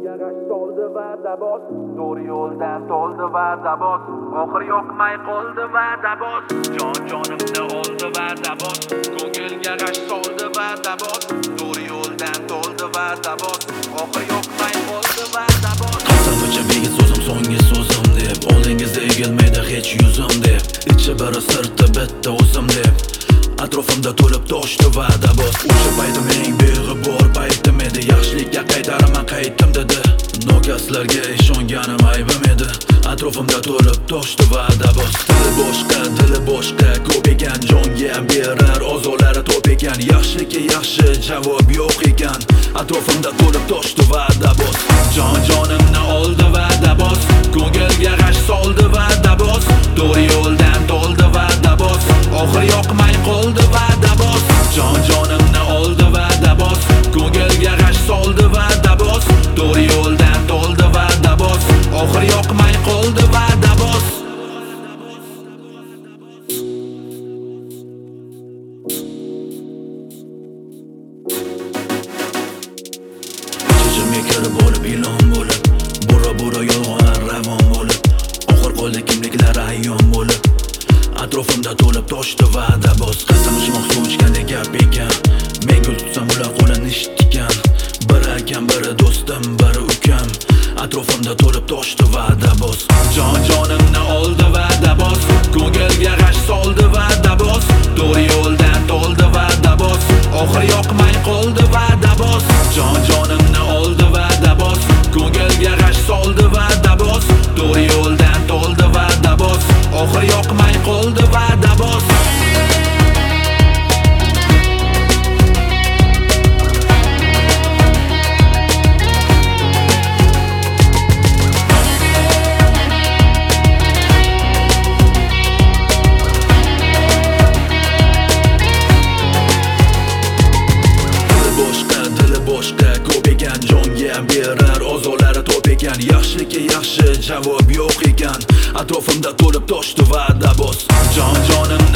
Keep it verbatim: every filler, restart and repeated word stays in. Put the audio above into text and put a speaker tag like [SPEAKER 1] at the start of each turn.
[SPEAKER 1] g'ash soldi va'da bos, to'g'ri yo'ldan to'ldi va'da bos, oxir yoqmay qoldi va'da bos, jon jonimni oldi va'da bos, ko'ngilga g'ash soldi va'da bos, to'g'ri yo'ldan to'ldi va'da bos, oxir yoqmay qoldi va'da bos.
[SPEAKER 2] Qasam ichib yigit so'zim so'nggi so'zim deb, oldingizda egilmaydi hech yuzim deb, ichi biri sirti bitta o'zim deb, atrofimda to'lib toshdi va'da bos. O'sha paytim eng beg'ubor paytim edi, yaxshilikka qaytaraman qaytdim dedi, nokaslarga ishonganim aybim edi, atrofimda to'lib toshdi va'da bos. Dili boshqa, dili boshqa, ko'p ekan, jonga berar ozorlari to'p ekan, yaxshilikka yaxshi javob yo'q ekan, atrofimda to'lib toshdi va'da bos. Jon jonimni oldi va'da bos, ko'ngilga g'ash soldi va'da bos, to'g'ri yo'ldan to'ldi va'da bos, oxir yoqmay qoldi va'da bos. Jon jonimni oldi va'da bos, ko'ngilga g'ash soldi va'da bos, to'g'ri yo'ldan to'ldi va'da bos, oxir yoqmay qoldi va'da bos. Ichimga kirib olib ilon bo'lib, bura bura yolg'on ravon bo'lib, oxir qoldi kimliklar ayyon bo'lib, atrofimda to'lib toshdi va'da bos. Qasam ichmoq suv ichgandek gap ekan, men gul tutsam ular qo'lini ishtikan, biri akam biri do'stim biri ukam, atrofimda to'lib toshdi va'da bos. Jon jonimni oldi va'da bos, ko'ngilga g'ash soldi va'da bos, to'g'ri yo'ldan to'ldi va'da bos, oxir yoqmay qoldi va'da bos. Jon jonimni oldi va'da bos, ko'ngilga g'ash soldi va'da bos, to'g'ri yo'ldan to'ldi va'da bos, oxir yoqmay qoldi va'da bos. Boshqa ko'p ekan, jonga berar ozorlari to'p ekan, yaxshilikka yaxshi javob yo'q ekan, atrofimda to'lib toshdi va'da bos. Jon jonim